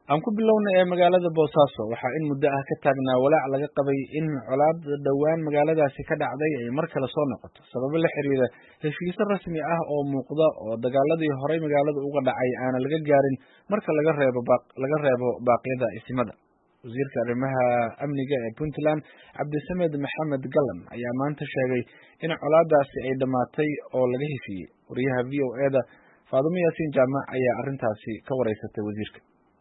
aan ku bilownay magaalada Boosaaso waxa in muddo ah ka taagnaa walaac laga qabay in colaad dhawaan magaaladaasi ka dhacday ay mar kale soo noqoto sabab la xiriira heshiis rasmi ah oo muuqda oo dagaaladii hore magaalada uga dhacay aan laga gaarin marka laga reebo baaqyada isimada. wasiirka arrimaha amniga ee Puntland Cabdisamed Maxamed Galan ayaa maanta sheegay in colaadaasi ay dhamaatay oo laga heshiiyay. wariyaha VOA-da Faadumo Yaasiin Jaamac ayaa arrintaasi ka wareysatay wasiirka.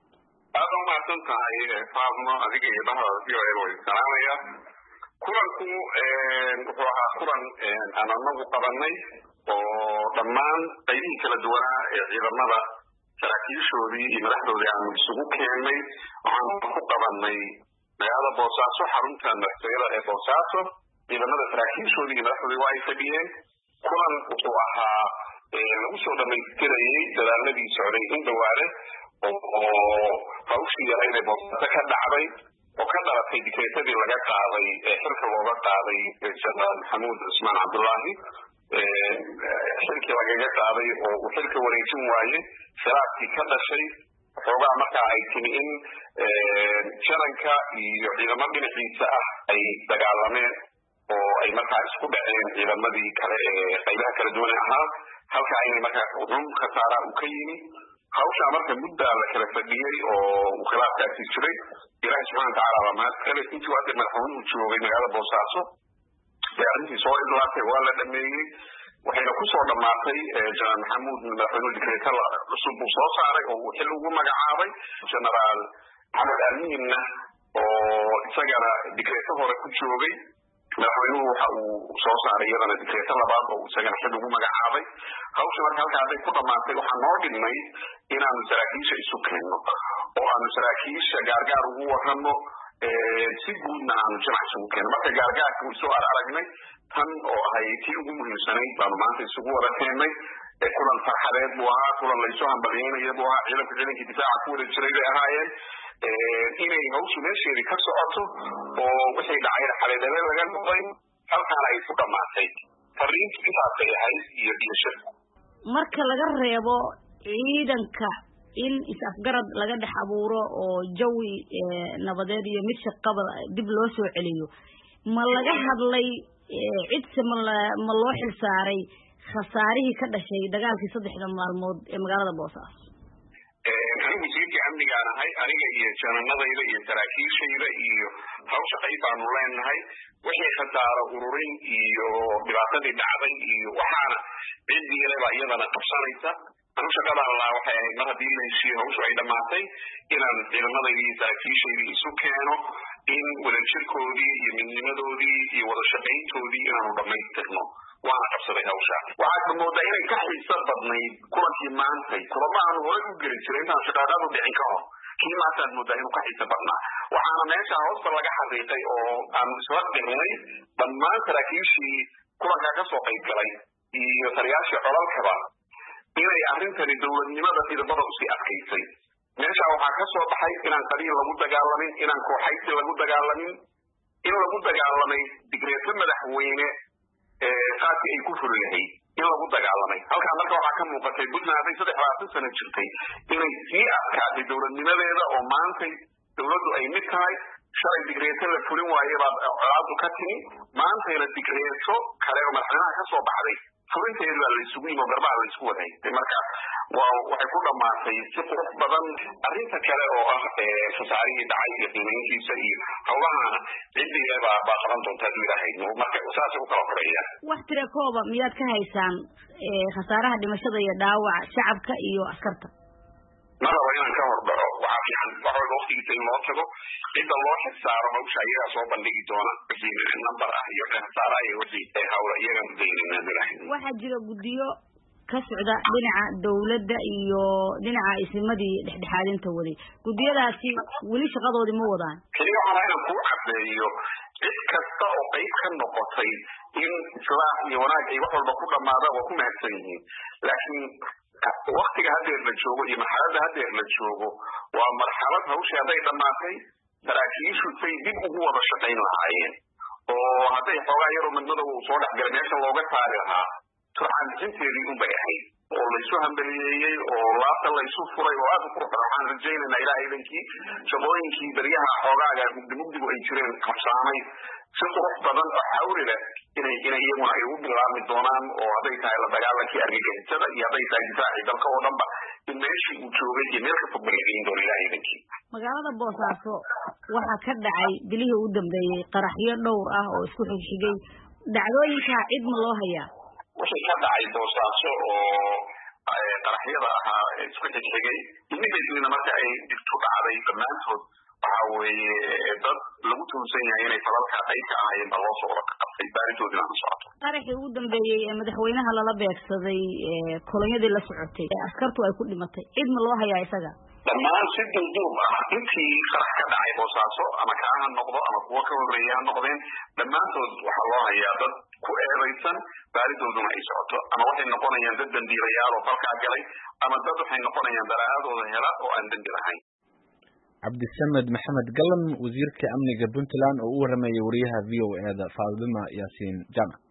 Faadumo adiga iyo bahada VOA way salaamaya. kulanku wuxuu ahaa kulan aan anagu qabanay oo dhammaan qaybihii kala duwanaa ee ciidamada saraakiishoodii iyo madaxdoodii aan isugu keennay. waxaan ku qabanay magaalada Boosaaso, xarunta madaxtooyada ee Boosaaso. ciidamada saraakiishoodii iyo madaxdoodii waa ay fadhiyeen. kulan wuxuu ahaa lagu soo dhamaystirayay dadaaladii socday in dhawaale oo hawshii yarayd ee Boosaaso ka dhacday oo ka dhalatay dikreetadii laga qaaday ee xilka looga qaaday Jenaraal Maxamuud Cusmaan Cabdullaahi. xilkii lagaga qaaday oo uu xilka wareejin waayey khilaafkii ka dhashay xoogaa markaa ay timi in jaranka iyo ciidamo dhinaciisa ah ay dagaalameen oo ay markaa isku dhaceen ciidamadii kale ee qaybaha kala duwan ahaa halka inay markaa run khasaara uu ka yimi. hawshaa marka mudda la kala fadhiyey oo uu khilaafkaasi jiray. ilaahay subxaana watacaala baa mahad kale intii hadda madaxweynuhu joogay magaalada Boosaaso ee arrintii soo idlaatay waa la dhameeyey waxayna ku soo dhamaatay Jenaraal Maxamuud madaxweynuhu dikreeta cusub uu soo saaray oo uu xil ugu magacaabay Jenaraal Maxamed Amiinna oo isagana dikreeta hore ku joogay. madaxweynuhu waxa uu soo saaray iyadana dikreeta labaad oo isagana xil ugu magacaabay. hawsha marka halkaa hadday ku dhamaatay waxaa noo dhimay inaanu saraakiisha isu keenno oo aanu saraakiisha gaargaar ugu warramo si guudna aanu jamac isugu keenno. marka gaargaarka soo aragnay tan oo ahay tii ugu muhiimsanayd baanu maanta isugu wada keennay. kulan farxadeed buu ahaa, kulan laysu hambalyeynaya buu ahaa. ciidankii difaaca ku wada jiray bay ahaayeen inay hawshu meesheedii ka socoto oo wixii dhacayna xaleedale laga noqday halkaana ay ku dhamaatay. fariintu intaasay ahayd iyo dhimasho. marka laga reebo ciidanka in is-afgarad laga dhex abuuro oo jawi nabadeed iyo mid shaqaba dib loo soo celiyo ma laga hadlay cidse ma loo xilsaaray khasaarihii ka dhashay dagaalkii 3 maalmood ee magaalada Boosaaso? anigu wasiirkii amnigaan ahay, aniga iyo jananadayda iyo saraakiishayda iyo hawsha qayb baanu leenahay. wixii khasaaro ururin iyo dhibaatadii dhacday iyo waxaana cidiileba iyadana qabsanaysa. anu shaqadaan lahaa waxay ahayd mar haddii la heshiiyo hawshu ay dhamaatay inaan ciidamadaydii iyo saraakiishaydii isu keeno in wadajirkoodii iyo midnimadoodii iyo wada shaqayntoodii inaanu dhammaystirno. waana qabsaday hawsha. waxaad moodaa inay ka xiiso badnayd kulankii maantay kulamo aanu horey u geli jiray intaan shaqaaqadu dhicin ka hor. kii maantaad moodaa inuu ka xiiso badnaa. waxaana meesha hoosta laga xaqiiqay oo aanu isla dhirnay dhammaan saraakiishii kulankaa ka soo qayb galay iyo taliyaashii colalkaba inay arrintani dowladnimada idabada usii adkaysay. meesha waxaa ka soo baxay inaan qabiil lagu dagaalamin, inaan kooxaysi lagu dagaalamin, in lagu dagaalamay digreeto madaxweyne qaasi ay ku furi lahayd in lagu dagaalamay. halkaa marka waxaa ka muuqatay Puntland hadday 23 sano jirtay inay sii adkaatay dowladnimadeeda oo maantay dowladdu ay mid tahay. shalay digreeto la fulin waaye baa colaadu ka timi, maantayna digreeto kale oo madaxweynaha ka soo baxday fulinteedu waa la isugu yimi oo garbaha la isku waday. marka waxay ku dhamaatay si qurux badan. arrinta kale oo ah khasaarihii dhacay iyo qiimayntiisa iyo hawlahaana ciddii baa qaban doonta hadduu ilaahay idmo. marka saasay u kala koreeyaan. wax tira kooba miyaad ka haysaan khasaaraha dhimashada iyo dhaawaca shacabka iyo askarta? ma rabo inaan ka hordhaco. waxaa fiican wax walba waqtigiisa in loo tago cidda loo xilsaaro hawsha iyagaa soo bandhigi doona wixii nambar ah iyo khasaaraha iyo wixii hawla iyagaan u daynayna. waxaa jira guddiyo ka socda dhinaca dawladda iyo dhinaca isimadii dhexdhexaadinta waday. guddiyadaasi weli shaqadoodii ma wadaan? kaliya waxaa inaan ku caddeeyo cid kasta oo qayb ka noqotay in islaax iyo wanaag ay wax walba ku dhamaadaan waa ku mahadsan yihiin. laakiin waqtiga haddeer la joogo iyo marxaladda haddeer la joogo waa marxalad hawshii hadday dhamaatay saraakiishu say dib ugu wada shaqayn lahaayeen oo hadday xoogaa yaroo midmadow uu soo dhexgalay meesha looga saari lahaa turxaan bixinteedii unbay ahayd. oo la isu hambaliyeeyey oo laabta la isu furay oo aad u qurux badan waxaan rajaynaynaa ilaahay idankii shaqooyinkii baryaha xoogaaga mugdigu ay jireen qabsaamay si qurux badan oo xawli leh inay iyaguna ay u bilaabmi doonaan oo hadday tahay la dagaalankii argagixisada iyo hadday tahay difaacii dalka oo dhanba in meeshii uu joogay iyo meel ka fog bay geyn doona ilaahay idankii magaalada boosaaso waxaa ka dhacay bilihii u dambeeyey qaraxyo dhowr ah oo isku xigxigay dhacdooyinkaa cid ma loo hayaa wixii ka dhacay boosaaso oo qaraxyada ahaa isku xigxigay immediatelyna marka ay dhibtu dhacday dhammaantood waxa weeye dad lagu tuhunsan yahay inay falalka qayb ka ahaayeen baa loo soo wada qabtay baaritoodina aan socoto qaraxii ugu dambeeyey ee madaxweynaha lala beegsaday kolonyadii la socotay ee askartu ay ku dhimatay cid ma loo hayaa isaga dhammaan si duuduub ah intii qarax ka dhacay boosaaso ama kaa ha noqdo ama kuwa ka horreeya ha noqdeen dhammaantood waxaa loo hayaa dad ku eedaysan baaridooduna ay socoto ama waxay noqonayaan dad dambiilayaal oo falkaa galay ama dad waxay noqonayaan daraa'adooda hela oo aan dembi lahayn cabdisamed maxamed galan wasiirka amniga puntland oo u waramayay wariyaha v o e da faadima yaasiin jamac